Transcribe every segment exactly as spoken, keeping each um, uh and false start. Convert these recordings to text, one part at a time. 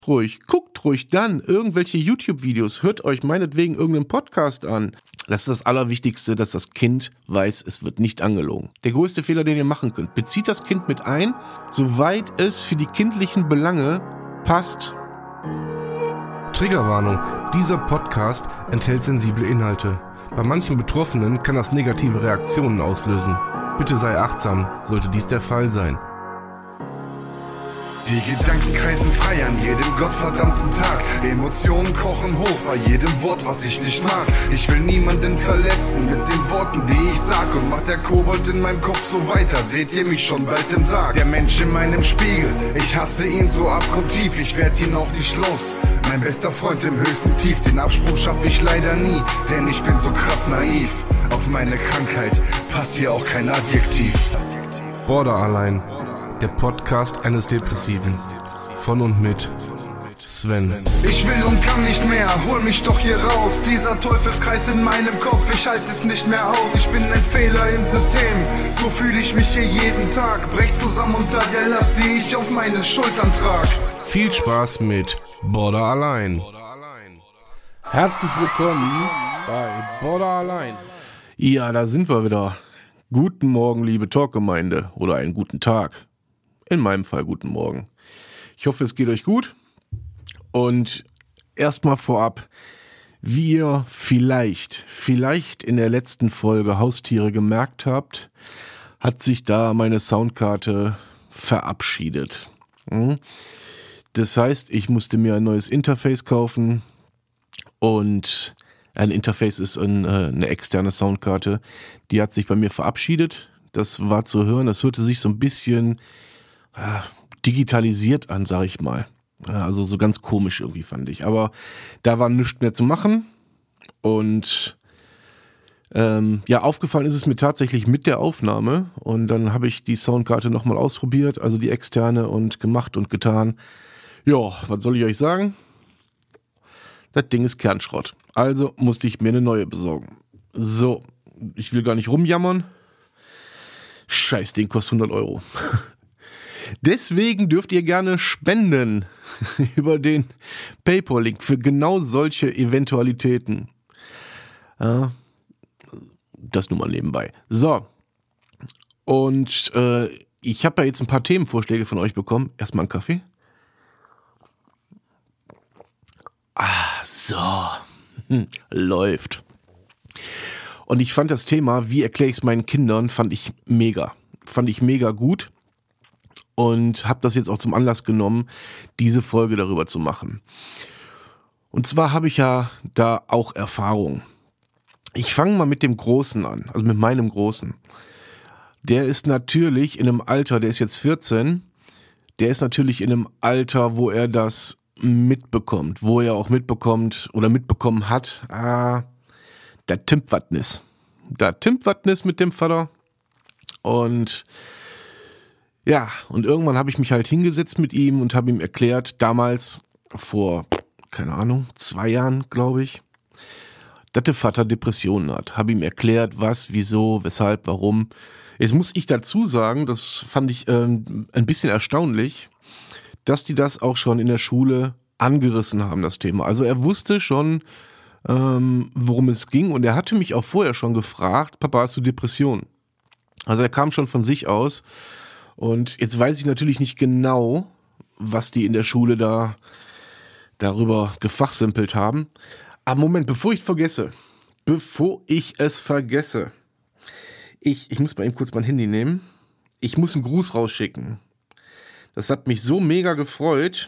ruhig, guckt ruhig dann irgendwelche YouTube-Videos, hört euch meinetwegen irgendeinen Podcast an. Das ist das Allerwichtigste, dass das Kind weiß, es wird nicht angelogen. Der größte Fehler, den ihr machen könnt, bezieht das Kind mit ein, soweit es für die kindlichen Belange passt. Triggerwarnung. Dieser Podcast enthält sensible Inhalte. Bei manchen Betroffenen kann das negative Reaktionen auslösen. Bitte sei achtsam, sollte dies der Fall sein. Die Gedanken kreisen frei an jedem gottverdammten Tag. Emotionen kochen hoch bei jedem Wort, was ich nicht mag. Ich will niemanden verletzen mit den Worten, die ich sag. Und macht der Kobold in meinem Kopf so weiter, seht ihr mich schon bald im Sarg. Der Mensch in meinem Spiegel, ich hasse ihn so abgrundtief. Ich werd ihn auch nicht los, mein bester Freund im höchsten Tief. Den Absprung schaff ich leider nie, denn ich bin so krass naiv. Auf meine Krankheit passt hier auch kein Adjektiv. Borderline. Der Podcast eines Depressiven. Von und mit Sven. Ich will und kann nicht mehr, hol mich doch hier raus. Dieser Teufelskreis in meinem Kopf, ich halte es nicht mehr aus. Ich bin ein Fehler im System, so fühle ich mich hier jeden Tag. Brech zusammen unter der Last, die ich auf meinen Schultern trag. Viel Spaß mit Borderline. Herzlich willkommen bei Borderline. Ja, da sind wir wieder. Guten Morgen, liebe Talkgemeinde, oder einen guten Tag. In meinem Fall guten Morgen. Ich hoffe, es geht euch gut. Und erstmal vorab, wie ihr vielleicht, vielleicht in der letzten Folge Haustiere gemerkt habt, hat sich da meine Soundkarte verabschiedet. Das heißt, ich musste mir ein neues Interface kaufen und ein Interface ist ein, äh, eine externe Soundkarte. Die hat sich bei mir verabschiedet. Das war zu hören. Das hörte sich so ein bisschen äh, digitalisiert an, sag ich mal. Also so ganz komisch irgendwie, fand ich. Aber da war nichts mehr zu machen. Und ähm, ja, aufgefallen ist es mir tatsächlich mit der Aufnahme. Und dann habe ich die Soundkarte nochmal ausprobiert, also die externe, und gemacht und getan. Ja, was soll ich euch sagen? Das Ding ist Kernschrott. Also musste ich mir eine neue besorgen. So, ich will gar nicht rumjammern. Scheiß Ding kostet hundert Euro. Deswegen dürft ihr gerne spenden über den PayPal-Link für genau solche Eventualitäten. Ja, das nur mal nebenbei. So, und äh, ich habe ja jetzt ein paar Themenvorschläge von euch bekommen. Erstmal einen Kaffee. Ah, so. Hm, läuft. Und ich fand das Thema, wie erkläre ich es meinen Kindern, fand ich mega. Fand ich mega gut. Und habe das jetzt auch zum Anlass genommen, diese Folge darüber zu machen. Und zwar habe ich ja da auch Erfahrung. Ich fange mal mit dem Großen an, also mit meinem Großen. Der ist natürlich in einem Alter, der ist jetzt vierzehn, der ist natürlich in einem Alter, wo er das mitbekommt, wo er auch mitbekommt oder mitbekommen hat, ah, da timmt wat nis. Da timmt wat nis mit dem Vater. Und ja, und irgendwann habe ich mich halt hingesetzt mit ihm und habe ihm erklärt, damals, vor, keine Ahnung, zwei Jahren, glaube ich, dass der Vater Depressionen hat. Habe ihm erklärt, was, wieso, weshalb, warum. Jetzt muss ich dazu sagen, das fand ich ähm, ein bisschen erstaunlich, dass die das auch schon in der Schule angerissen haben, das Thema. Also er wusste schon, ähm, worum es ging, und er hatte mich auch vorher schon gefragt, Papa, hast du Depressionen? Also er kam schon von sich aus. Und jetzt weiß ich natürlich nicht genau, was die in der Schule da darüber gefachsimpelt haben. Aber Moment, bevor ich vergesse, bevor ich es vergesse, ich, ich muss mal eben kurz mein Handy nehmen. Ich muss einen Gruß rausschicken. Das hat mich so mega gefreut.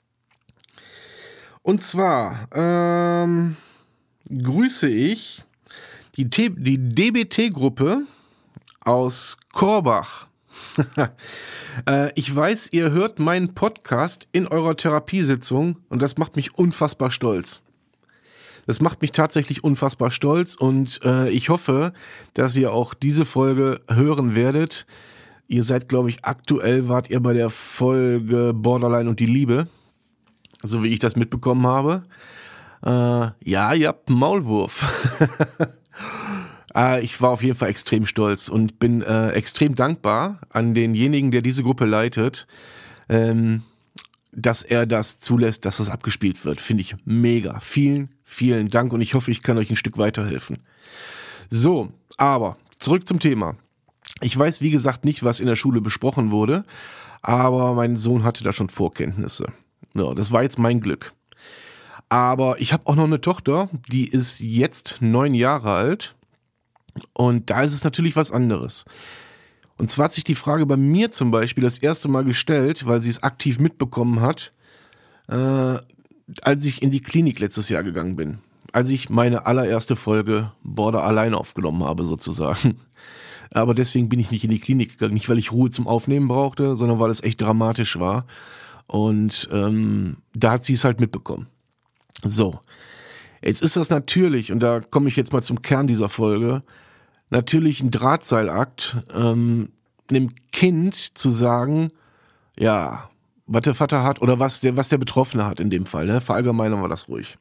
Und zwar ähm, grüße ich die, T- die D B T-Gruppe aus Korbach. äh, ich weiß, ihr hört meinen Podcast in eurer Therapiesitzung und das macht mich unfassbar stolz. Das macht mich tatsächlich unfassbar stolz und äh, ich hoffe, dass ihr auch diese Folge hören werdet. Ihr seid, glaube ich, aktuell wart ihr bei der Folge Borderline und die Liebe, so wie ich das mitbekommen habe. Äh, ja, ihr habt einen Maulwurf. äh, ich war auf jeden Fall extrem stolz und bin äh, extrem dankbar an denjenigen, der diese Gruppe leitet. Ähm, dass er das zulässt, dass das abgespielt wird. Finde ich mega. Vielen, vielen Dank und ich hoffe, ich kann euch ein Stück weiterhelfen. So, aber zurück zum Thema. Ich weiß, wie gesagt, nicht, was in der Schule besprochen wurde, aber mein Sohn hatte da schon Vorkenntnisse. Ja, das war jetzt mein Glück. Aber ich habe auch noch eine Tochter, die ist jetzt neun Jahre alt und da ist es natürlich was anderes. Und zwar hat sich die Frage bei mir zum Beispiel das erste Mal gestellt, weil sie es aktiv mitbekommen hat, äh, als ich in die Klinik letztes Jahr gegangen bin. Als ich meine allererste Folge Border allein aufgenommen habe sozusagen. Aber deswegen bin ich nicht in die Klinik gegangen. Nicht, weil ich Ruhe zum Aufnehmen brauchte, sondern weil es echt dramatisch war. Und ähm, da hat sie es halt mitbekommen. So, jetzt ist das natürlich, und da komme ich jetzt mal zum Kern dieser Folge, natürlich ein Drahtseilakt, ähm, einem Kind zu sagen, ja, was der Vater hat oder was der, was der Betroffene hat in dem Fall, ne? Verallgemeinern wir das ruhig.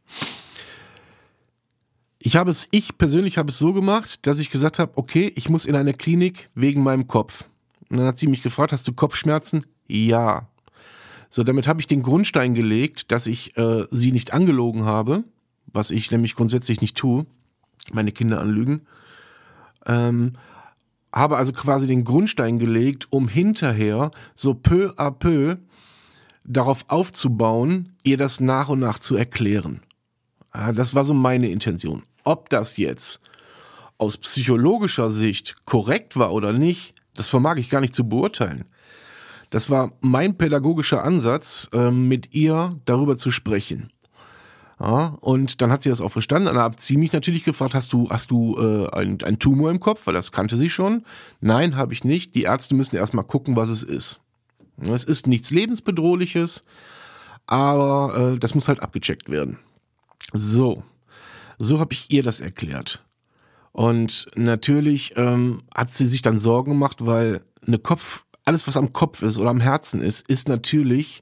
Ich habe es, ich persönlich habe es so gemacht, dass ich gesagt habe, okay, ich muss in eine Klinik wegen meinem Kopf. Und dann hat sie mich gefragt, hast du Kopfschmerzen? Ja. So, damit habe ich den Grundstein gelegt, dass ich äh, sie nicht angelogen habe, was ich nämlich grundsätzlich nicht tue, meine Kinder anlügen. Ähm, habe also quasi den Grundstein gelegt, um hinterher so peu à peu darauf aufzubauen, ihr das nach und nach zu erklären. Ja, das war so meine Intention. Ob das jetzt aus psychologischer Sicht korrekt war oder nicht, das vermag ich gar nicht zu beurteilen. Das war mein pädagogischer Ansatz, äh, mit ihr darüber zu sprechen. Ja, und dann hat sie das auch verstanden. Dann hat sie mich natürlich gefragt, hast du, hast du äh, einen, einen Tumor im Kopf? Weil das kannte sie schon. Nein, habe ich nicht. Die Ärzte müssen erstmal gucken, was es ist. Es ist nichts Lebensbedrohliches, aber äh, das muss halt abgecheckt werden. So, so habe ich ihr das erklärt. Und natürlich ähm, hat sie sich dann Sorgen gemacht, weil eine Kopf, alles was am Kopf ist oder am Herzen ist, ist natürlich,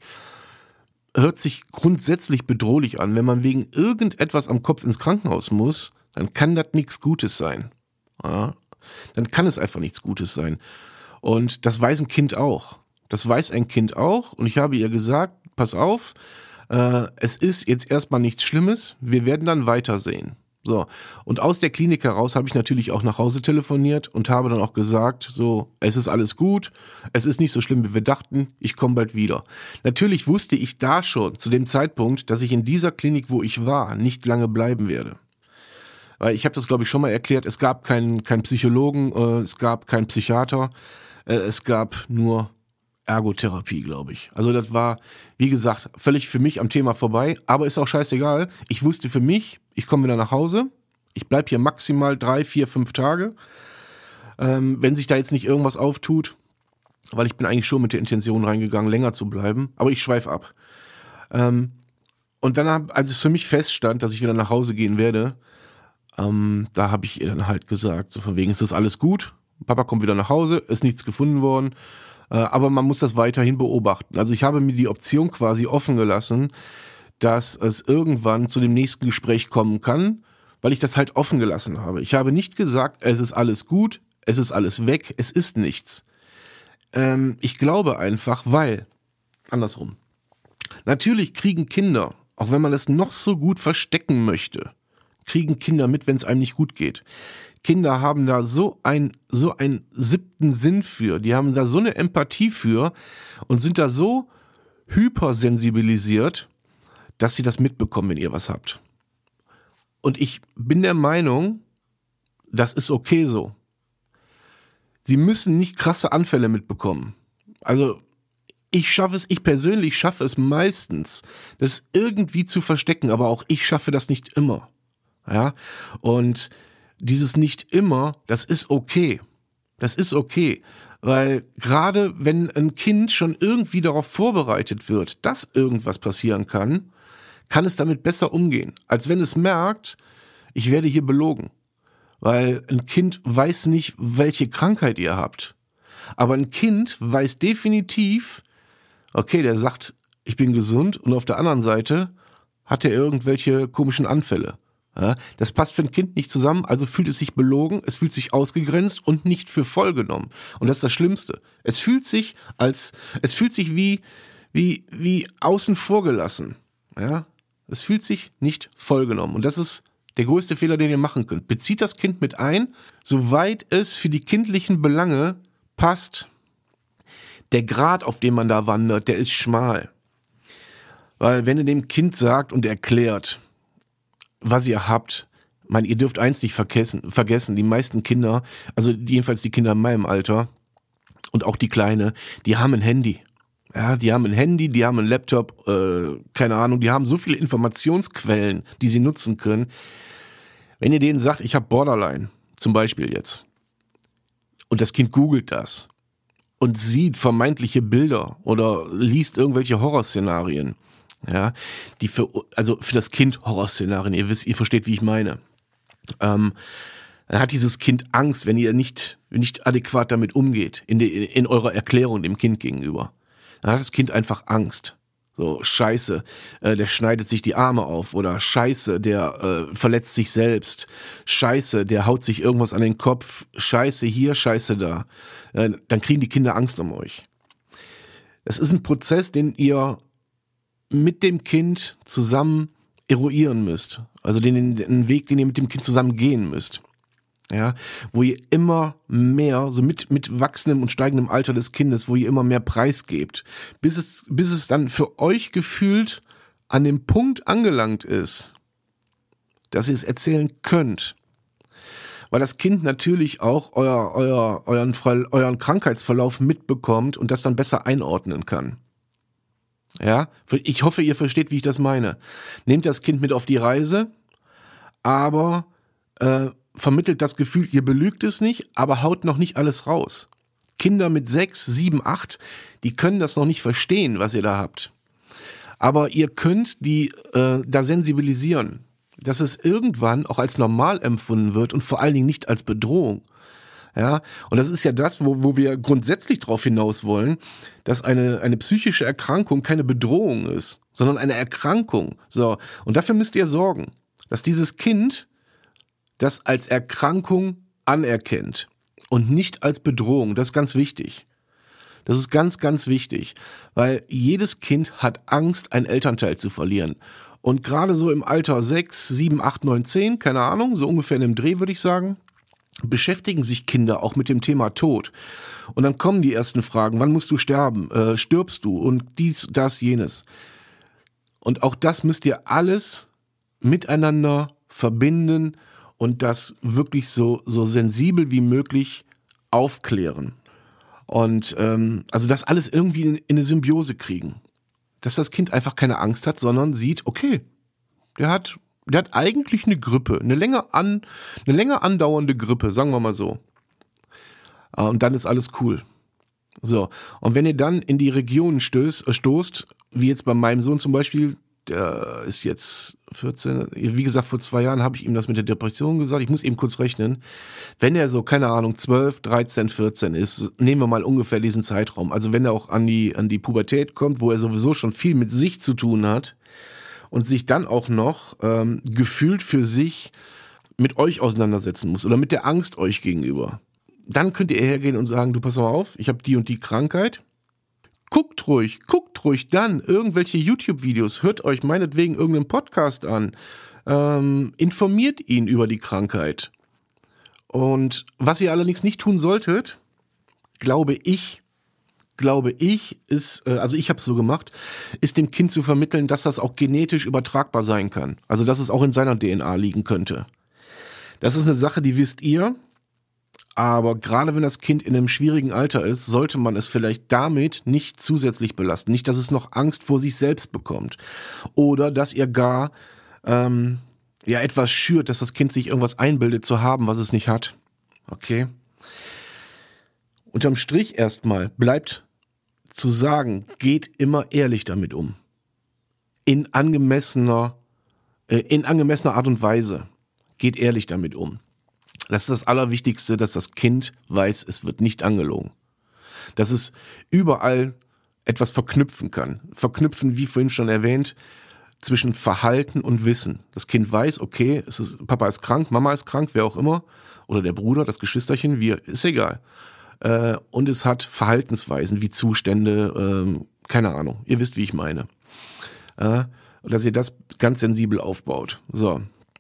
hört sich grundsätzlich bedrohlich an. Wenn man wegen irgendetwas am Kopf ins Krankenhaus muss, dann kann das nichts Gutes sein. Ja? Dann kann es einfach nichts Gutes sein. Und das weiß ein Kind auch. Das weiß ein Kind auch. Und ich habe ihr gesagt, pass auf, Äh, es ist jetzt erstmal nichts Schlimmes, wir werden dann weitersehen. So, und aus der Klinik heraus habe ich natürlich auch nach Hause telefoniert und habe dann auch gesagt, so, es ist alles gut, es ist nicht so schlimm, wie wir dachten, ich komme bald wieder. Natürlich wusste ich da schon, zu dem Zeitpunkt, dass ich in dieser Klinik, wo ich war, nicht lange bleiben werde. Weil ich habe das, glaube ich, schon mal erklärt, es gab keinen keinen Psychologen, äh, es gab keinen Psychiater, äh, es gab nur Ergotherapie, glaube ich. Also das war, wie gesagt, völlig für mich am Thema vorbei, aber ist auch scheißegal. Ich wusste für mich, ich komme wieder nach Hause, ich bleibe hier maximal drei, vier, fünf Tage. Ähm, wenn sich da jetzt nicht irgendwas auftut, weil ich bin eigentlich schon mit der Intention reingegangen, länger zu bleiben, aber ich schweife ab. Ähm, und dann, hab, als es für mich feststand, dass ich wieder nach Hause gehen werde, ähm, da habe ich ihr dann halt gesagt, so von wegen, ist das alles gut? Papa kommt wieder nach Hause, ist nichts gefunden worden. Aber man muss das weiterhin beobachten. Also ich habe mir die Option quasi offen gelassen, dass es irgendwann zu dem nächsten Gespräch kommen kann, weil ich das halt offen gelassen habe. Ich habe nicht gesagt, es ist alles gut, es ist alles weg, es ist nichts. Ähm, ich glaube einfach, weil, andersrum, natürlich kriegen Kinder, auch wenn man es noch so gut verstecken möchte, kriegen Kinder mit, wenn es einem nicht gut geht. Kinder haben da so ein so einen siebten Sinn für, die haben da so eine Empathie für und sind da so hypersensibilisiert, dass sie das mitbekommen, wenn ihr was habt. Und ich bin der Meinung, das ist okay so. Sie müssen nicht krasse Anfälle mitbekommen. Also ich schaffe es, ich persönlich schaffe es meistens, das irgendwie zu verstecken, aber auch ich schaffe das nicht immer. Ja, und dieses nicht immer, das ist okay. Das ist okay. Weil gerade wenn ein Kind schon irgendwie darauf vorbereitet wird, dass irgendwas passieren kann, kann es damit besser umgehen, als wenn es merkt, ich werde hier belogen. Weil ein Kind weiß nicht, welche Krankheit ihr habt. Aber ein Kind weiß definitiv, okay, der sagt, ich bin gesund und auf der anderen Seite hat er irgendwelche komischen Anfälle. Ja, das passt für ein Kind nicht zusammen, also fühlt es sich belogen, es fühlt sich ausgegrenzt und nicht für voll genommen. Und das ist das Schlimmste. Es fühlt sich als, es fühlt sich wie, wie, wie außen vor gelassen. Ja? Es fühlt sich nicht vollgenommen. Und das ist der größte Fehler, den ihr machen könnt. Bezieht das Kind mit ein, soweit es für die kindlichen Belange passt. Der Grat, auf dem man da wandert, der ist schmal. Weil wenn ihr dem Kind sagt und erklärt, was ihr habt, man, ihr dürft eins nicht vergessen, vergessen, die meisten Kinder, also jedenfalls die Kinder in meinem Alter und auch die Kleine, die haben ein Handy. Ja, die haben ein Handy, die haben einen Laptop, äh, keine Ahnung, die haben so viele Informationsquellen, die sie nutzen können. Wenn ihr denen sagt, ich habe Borderline, zum Beispiel jetzt, und das Kind googelt das und sieht vermeintliche Bilder oder liest irgendwelche Horrorszenarien, ja, die für, also für das Kind Horrorszenarien, ihr wisst, ihr versteht, wie ich meine. Ähm, dann hat dieses Kind Angst, wenn ihr nicht, nicht adäquat damit umgeht, in, de, in eurer Erklärung dem Kind gegenüber. Dann hat das Kind einfach Angst. So, scheiße, äh, der schneidet sich die Arme auf oder scheiße, der äh, verletzt sich selbst. Scheiße, der haut sich irgendwas an den Kopf. Scheiße hier, scheiße da. Äh, dann kriegen die Kinder Angst um euch. Das ist ein Prozess, den ihr mit dem Kind zusammen eruieren müsst. Also den, den Weg, den ihr mit dem Kind zusammen gehen müsst. Ja, wo ihr immer mehr, so mit, mit wachsendem und steigendem Alter des Kindes, wo ihr immer mehr preisgebt, bis es, bis es dann für euch gefühlt an dem Punkt angelangt ist, dass ihr es erzählen könnt. Weil das Kind natürlich auch euer, euer, euren, euren Krankheitsverlauf mitbekommt und das dann besser einordnen kann. Ja, ich hoffe, ihr versteht, wie ich das meine. Nehmt das Kind mit auf die Reise, aber äh, vermittelt das Gefühl, ihr belügt es nicht, aber haut noch nicht alles raus. Kinder mit sechs, sieben, acht, die können das noch nicht verstehen, was ihr da habt. Aber ihr könnt die äh, da sensibilisieren, dass es irgendwann auch als normal empfunden wird und vor allen Dingen nicht als Bedrohung. Ja, und das ist ja das, wo, wo wir grundsätzlich drauf hinaus wollen, dass eine, eine psychische Erkrankung keine Bedrohung ist, sondern eine Erkrankung. So, und dafür müsst ihr sorgen, dass dieses Kind das als Erkrankung anerkennt und nicht als Bedrohung. Das ist ganz wichtig. Das ist ganz, ganz wichtig, weil jedes Kind hat Angst, einen Elternteil zu verlieren. Und gerade so im Alter sechs, sieben, acht, neun, zehn, keine Ahnung, so ungefähr in dem Dreh würde ich sagen, beschäftigen sich Kinder auch mit dem Thema Tod. Und dann kommen die ersten Fragen, wann musst du sterben? Äh, stirbst du? Und dies, das, jenes. Und auch das müsst ihr alles miteinander verbinden und das wirklich so, so sensibel wie möglich aufklären. Und ähm, also das alles irgendwie in, in eine Symbiose kriegen. Dass das Kind einfach keine Angst hat, sondern sieht, okay, der hat, der hat eigentlich eine Grippe, eine länger, an, eine länger andauernde Grippe, sagen wir mal so. Und dann ist alles cool. So, und wenn ihr dann in die Regionen stößt, stoßt, wie jetzt bei meinem Sohn zum Beispiel, der ist jetzt vierzehn, wie gesagt, vor zwei Jahren habe ich ihm das mit der Depression gesagt, ich muss eben kurz rechnen, wenn er so, keine Ahnung, zwölf, dreizehn, vierzehn ist, nehmen wir mal ungefähr diesen Zeitraum, also wenn er auch an die, an die Pubertät kommt, wo er sowieso schon viel mit sich zu tun hat und sich dann auch noch ähm, gefühlt für sich mit euch auseinandersetzen muss oder mit der Angst euch gegenüber, dann könnt ihr hergehen und sagen, du pass mal auf, ich habe die und die Krankheit. Guckt ruhig, guckt ruhig dann irgendwelche YouTube-Videos, hört euch meinetwegen irgendeinen Podcast an, ähm, informiert ihn über die Krankheit. Und was ihr allerdings nicht tun solltet, glaube ich, glaube ich, ist, äh, also ich habe es so gemacht, ist dem Kind zu vermitteln, dass das auch genetisch übertragbar sein kann. Also dass es auch in seiner D N A liegen könnte. Das ist eine Sache, die wisst ihr. Aber gerade wenn das Kind in einem schwierigen Alter ist, sollte man es vielleicht damit nicht zusätzlich belasten. Nicht, dass es noch Angst vor sich selbst bekommt. Oder dass ihr gar ähm, ja etwas schürt, dass das Kind sich irgendwas einbildet zu haben, was es nicht hat. Okay? Unterm Strich erstmal bleibt zu sagen, geht immer ehrlich damit um. In angemessener, äh, in angemessener Art und Weise. Geht ehrlich damit um. Das ist das Allerwichtigste, dass das Kind weiß, es wird nicht angelogen. Dass es überall etwas verknüpfen kann. Verknüpfen, wie vorhin schon erwähnt, zwischen Verhalten und Wissen. Das Kind weiß, okay, es ist, Papa ist krank, Mama ist krank, wer auch immer. Oder der Bruder, das Geschwisterchen, wir, ist egal. Äh, und es hat Verhaltensweisen wie Zustände, äh, keine Ahnung, ihr wisst, wie ich meine. Äh, dass ihr das ganz sensibel aufbaut. So.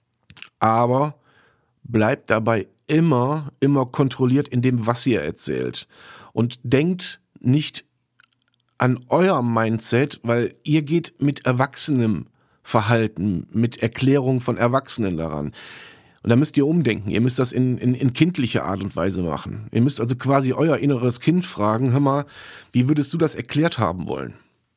Aber bleibt dabei immer, immer kontrolliert in dem, was ihr erzählt. Und denkt nicht an euer Mindset, weil ihr geht mit erwachsenem Verhalten, mit Erklärung von Erwachsenen daran. Und da müsst ihr umdenken. Ihr müsst das in, in, in kindlicher Art und Weise machen. Ihr müsst also quasi euer inneres Kind fragen, hör mal, wie würdest du das erklärt haben wollen?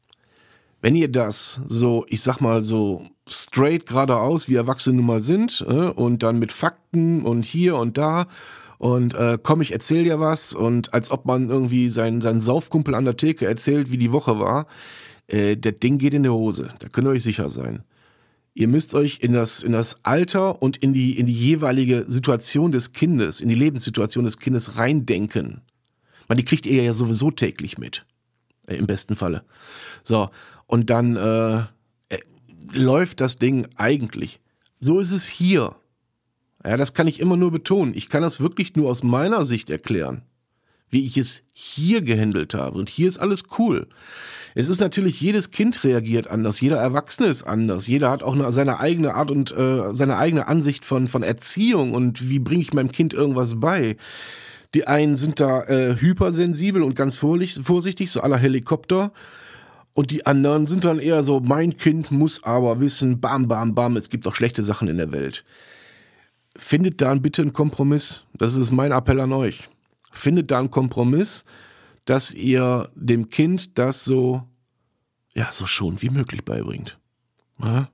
Wenn ihr das so, ich sag mal so straight geradeaus, wie Erwachsene nun mal sind, äh, und dann mit Fakten und hier und da und äh, komm, ich erzähl dir was und als ob man irgendwie seinen, seinen Saufkumpel an der Theke erzählt, wie die Woche war, äh, das Ding geht in die Hose, da könnt ihr euch sicher sein. Ihr müsst euch in das, in das Alter und in die, in die jeweilige Situation des Kindes, in die Lebenssituation des Kindes reindenken. Weil die kriegt ihr ja sowieso täglich mit, äh, im besten Falle. So, und dann äh, äh, läuft das Ding eigentlich. So ist es hier. Ja, das kann ich immer nur betonen. Ich kann das wirklich nur aus meiner Sicht erklären, wie ich es hier gehandelt habe. Und hier ist alles cool. Es ist natürlich, jedes Kind reagiert anders, jeder Erwachsene ist anders, jeder hat auch eine, seine eigene Art und äh, seine eigene Ansicht von, von Erziehung und wie bringe ich meinem Kind irgendwas bei. Die einen sind da äh, hypersensibel und ganz vorsichtig, so à la Helikopter. Und die anderen sind dann eher so, mein Kind muss aber wissen, bam, bam, bam, es gibt auch schlechte Sachen in der Welt. Findet da bitte einen Kompromiss. Das ist mein Appell an euch. Findet da einen Kompromiss, dass ihr dem Kind das so, ja, so schon wie möglich beibringt. Ja?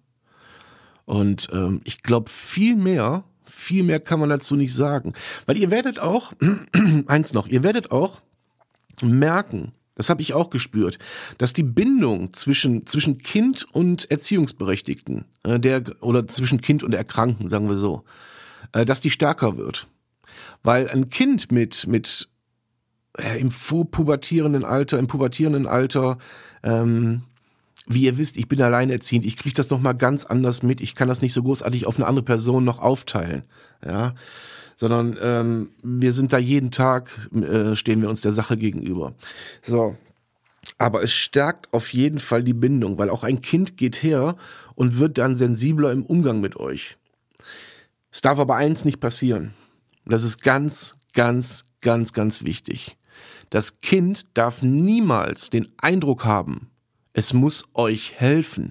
Und ähm, ich glaube, viel mehr, viel mehr kann man dazu nicht sagen. Weil ihr werdet auch, eins noch, ihr werdet auch merken, das habe ich auch gespürt, dass die Bindung zwischen, zwischen Kind und Erziehungsberechtigten, äh, der, oder zwischen Kind und Erkrankten, sagen wir so, äh, dass die stärker wird. Weil ein Kind mit, mit äh, im vorpubertierenden Alter, im pubertierenden Alter, ähm, wie ihr wisst, ich bin alleinerziehend, ich kriege das noch mal ganz anders mit, ich kann das nicht so großartig auf eine andere Person noch aufteilen, ja, sondern ähm, wir sind da jeden Tag, äh, stehen wir uns der Sache gegenüber. So, aber es stärkt auf jeden Fall die Bindung, weil auch ein Kind geht her und wird dann sensibler im Umgang mit euch. Es darf aber eins nicht passieren. Das ist ganz, ganz, ganz, ganz wichtig. Das Kind darf niemals den Eindruck haben, es muss euch helfen.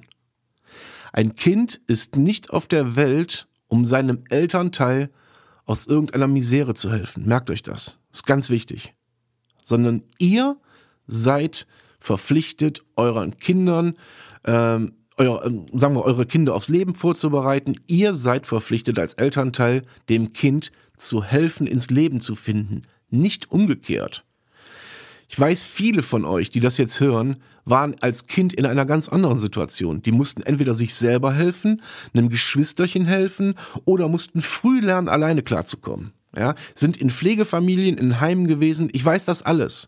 Ein Kind ist nicht auf der Welt, um seinem Elternteil aus irgendeiner Misere zu helfen. Merkt euch das. Das ist ganz wichtig. Sondern ihr seid verpflichtet, euren Kindern, ähm, euer, sagen wir, eure Kinder aufs Leben vorzubereiten. Ihr seid verpflichtet, als Elternteil dem Kind zu helfen, ins Leben zu finden. Nicht umgekehrt. Ich weiß, viele von euch, die das jetzt hören, waren als Kind in einer ganz anderen Situation. Die mussten entweder sich selber helfen, einem Geschwisterchen helfen oder mussten früh lernen, alleine klarzukommen. Ja, sind in Pflegefamilien, in Heimen gewesen. Ich weiß das alles.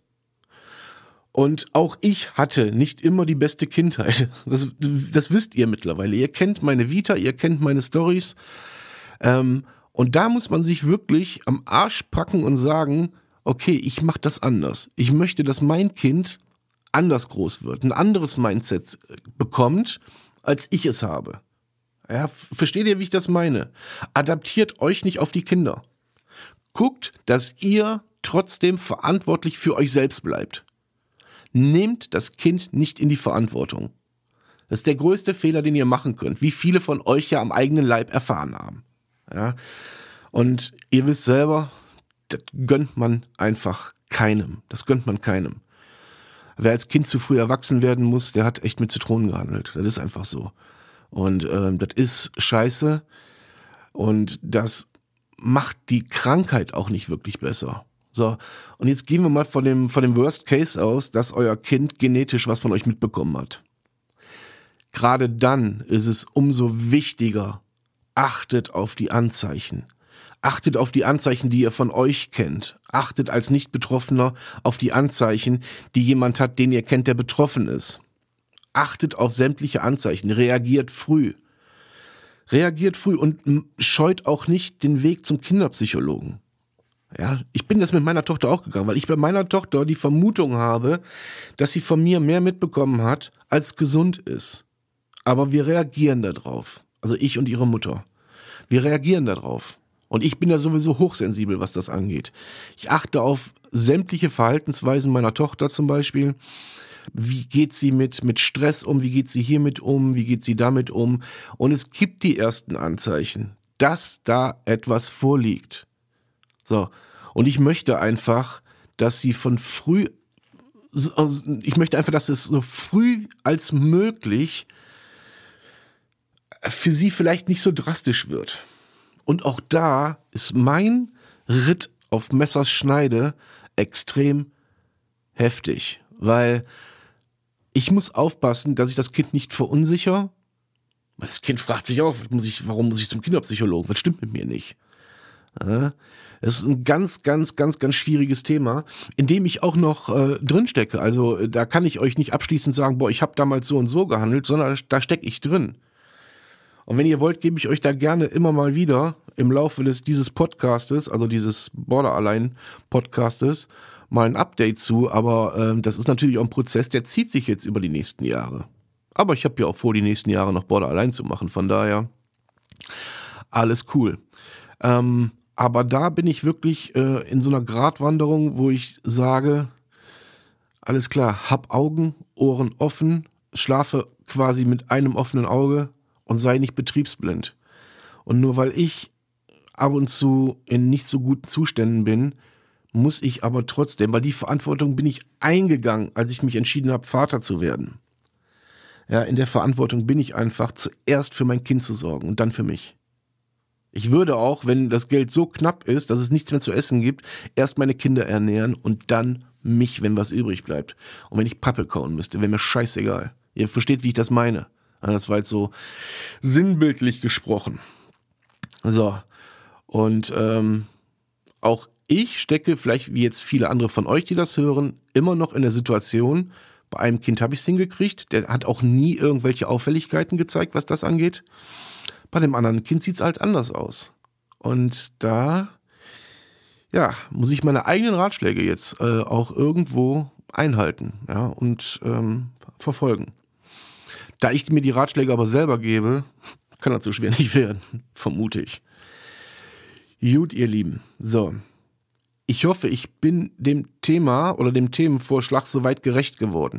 Und auch ich hatte nicht immer die beste Kindheit. Das, das wisst ihr mittlerweile. Ihr kennt meine Vita, ihr kennt meine Storys. Ähm, und da muss man sich wirklich am Arsch packen und sagen, okay, ich mache das anders. Ich möchte, dass mein Kind anders groß wird, ein anderes Mindset bekommt, als ich es habe. Ja, versteht ihr, wie ich das meine? Adaptiert euch nicht auf die Kinder. Guckt, dass ihr trotzdem verantwortlich für euch selbst bleibt. Nehmt das Kind nicht in die Verantwortung. Das ist der größte Fehler, den ihr machen könnt, wie viele von euch ja am eigenen Leib erfahren haben. Ja? Und ihr wisst selber, das gönnt man einfach keinem. Das gönnt man keinem. Wer als Kind zu früh erwachsen werden muss, der hat echt mit Zitronen gehandelt. Das ist einfach so. Und ähm, das ist scheiße. Und das macht die Krankheit auch nicht wirklich besser. So, und jetzt gehen wir mal von dem, von dem Worst Case aus, dass euer Kind genetisch was von euch mitbekommen hat. Gerade dann ist es umso wichtiger, achtet auf die Anzeichen. Achtet auf die Anzeichen, die ihr von euch kennt. Achtet als Nicht-Betroffener auf die Anzeichen, die jemand hat, den ihr kennt, der betroffen ist. Achtet auf sämtliche Anzeichen. Reagiert früh. Reagiert früh und scheut auch nicht den Weg zum Kinderpsychologen. Ja, ich bin das mit meiner Tochter auch gegangen, weil ich bei meiner Tochter die Vermutung habe, dass sie von mir mehr mitbekommen hat, als gesund ist. Aber wir reagieren darauf. Also ich und ihre Mutter. Wir reagieren darauf. Und ich bin ja sowieso hochsensibel, was das angeht. Ich achte auf sämtliche Verhaltensweisen meiner Tochter zum Beispiel. Wie geht sie mit, mit Stress um? Wie geht sie hiermit um? Wie geht sie damit um? Und es gibt die ersten Anzeichen, dass da etwas vorliegt. So. Und ich möchte einfach, dass sie von früh, ich möchte einfach, dass es so früh als möglich für sie vielleicht nicht so drastisch wird. Und auch da ist mein Ritt auf Messers Schneide extrem heftig, weil ich muss aufpassen, dass ich das Kind nicht verunsichere. Weil das Kind fragt sich auch, muss ich, warum muss ich zum Kinderpsychologen? Was stimmt mit mir nicht? Ja, das ist ein ganz, ganz, ganz, ganz schwieriges Thema, in dem ich auch noch äh, drinstecke. Also da kann ich euch nicht abschließend sagen, boah, ich habe damals so und so gehandelt, sondern da stecke ich drin. Und wenn ihr wollt, gebe ich euch da gerne immer mal wieder im Laufe des, dieses Podcastes, also dieses Borderline-Podcastes, mal ein Update zu. Aber äh, das ist natürlich auch ein Prozess, der zieht sich jetzt über die nächsten Jahre. Aber ich habe ja auch vor, die nächsten Jahre noch Borderline zu machen. Von daher alles cool. Ähm, aber da bin ich wirklich äh, in so einer Gratwanderung, wo ich sage, alles klar, hab Augen, Ohren offen, schlafe quasi mit einem offenen Auge und sei nicht betriebsblind. Und nur weil ich ab und zu in nicht so guten Zuständen bin, muss ich aber trotzdem, weil die Verantwortung bin ich eingegangen, als ich mich entschieden habe, Vater zu werden. Ja, in der Verantwortung bin ich einfach, zuerst für mein Kind zu sorgen und dann für mich. Ich würde auch, wenn das Geld so knapp ist, dass es nichts mehr zu essen gibt, erst meine Kinder ernähren und dann mich, wenn was übrig bleibt. Und wenn ich Pappe kauen müsste, wäre mir scheißegal. Ihr versteht, wie ich das meine. Das war jetzt so sinnbildlich gesprochen. So. Und ähm, auch ich stecke, vielleicht wie jetzt viele andere von euch, die das hören, immer noch in der Situation, bei einem Kind habe ich es hingekriegt, der hat auch nie irgendwelche Auffälligkeiten gezeigt, was das angeht. Bei dem anderen Kind sieht es halt anders aus. Und da, ja, muss ich meine eigenen Ratschläge jetzt äh, auch irgendwo einhalten, ja, und ähm, verfolgen. Da ich mir die Ratschläge aber selber gebe, kann das so schwer nicht werden, vermute ich. Gut, ihr Lieben. So. Ich hoffe, ich bin dem Thema oder dem Themenvorschlag soweit gerecht geworden.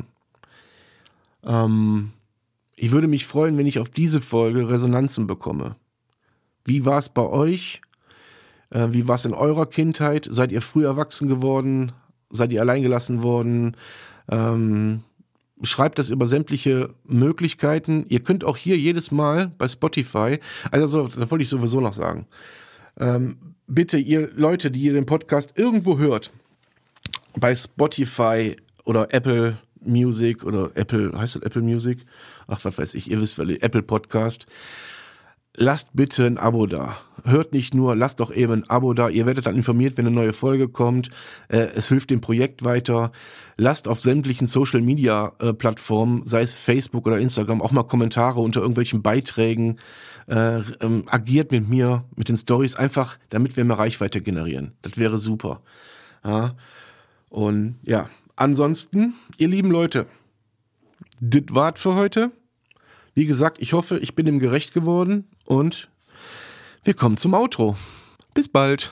Ähm, ich würde mich freuen, wenn ich auf diese Folge Resonanzen bekomme. Wie war es bei euch? Äh, wie war es in eurer Kindheit? Seid ihr früh erwachsen geworden? Seid ihr alleingelassen worden? Ähm, schreibt das über sämtliche Möglichkeiten. Ihr könnt auch hier jedes Mal bei Spotify, also das wollte ich sowieso noch sagen, ähm, bitte ihr Leute, die ihr den Podcast irgendwo hört, bei Spotify oder Apple Music oder Apple, heißt das Apple Music? Ach, was weiß ich, ihr wisst, weil Apple Podcast. Lasst bitte ein Abo da. Hört nicht nur, lasst doch eben ein Abo da. Ihr werdet dann informiert, wenn eine neue Folge kommt. Äh, es hilft dem Projekt weiter. Lasst auf sämtlichen Social Media äh, Plattformen, sei es Facebook oder Instagram, auch mal Kommentare unter irgendwelchen Beiträgen. Äh, ähm, agiert mit mir, mit den Stories, einfach, damit wir mehr Reichweite generieren. Das wäre super. Ja. Und ja, ansonsten, ihr lieben Leute, das war's für heute. Wie gesagt, ich hoffe, ich bin dem gerecht geworden und wir kommen zum Outro. Bis bald.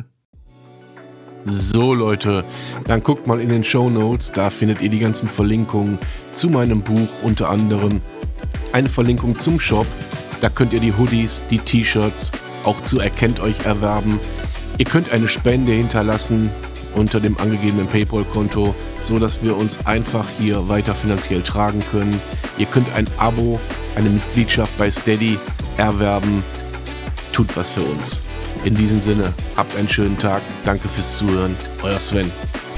So Leute, dann guckt mal in den Shownotes, da findet ihr die ganzen Verlinkungen zu meinem Buch, unter anderem eine Verlinkung zum Shop. Da könnt ihr die Hoodies, die T-Shirts auch zu Erkennt euch erwerben. Ihr könnt eine Spende hinterlassen unter dem angegebenen PayPal-Konto, so dass wir uns einfach hier weiter finanziell tragen können. Ihr könnt ein Abo, eine Mitgliedschaft bei Steady erwerben. Tut was für uns. In diesem Sinne, habt einen schönen Tag. Danke fürs Zuhören. Euer Sven.